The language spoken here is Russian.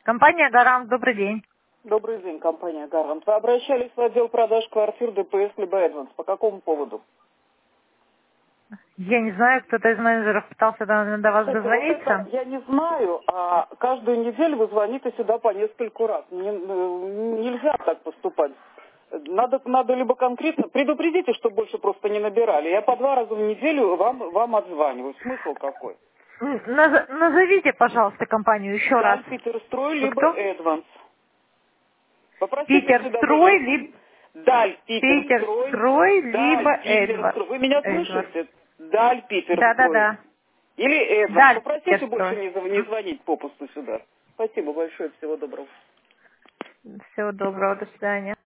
Компания «Гарант», добрый день. Добрый день, компания «Гарант». Вы обращались в отдел продаж квартир ДПС либо Эдванс. По какому поводу? Я не знаю, кто-то из менеджеров пытался до вас Слушайте, вот это дозвониться. я не знаю, а каждую неделю вы звоните сюда по нескольку раз. Нельзя так поступать. Надо либо конкретно... Предупредите, что больше просто не набирали. Я по 2 раза в неделю вам отзваниваю. Смысл какой? Назовите, пожалуйста, компанию еще раз. Даль Питерстрой Вы либо кто? Эдванс. Попросите сюда Питерстрой, больше... либо Даль Питерстрой. Питерстрой, Даль либо Эдвард. Питерстрой. Вы меня Эдвард. слышите? Даль Питерстрой. Да. Или Эдванс. Да, Попросите больше Питерстрой. не звонить попусту сюда. Спасибо большое. Всего доброго. Всего доброго, до свидания.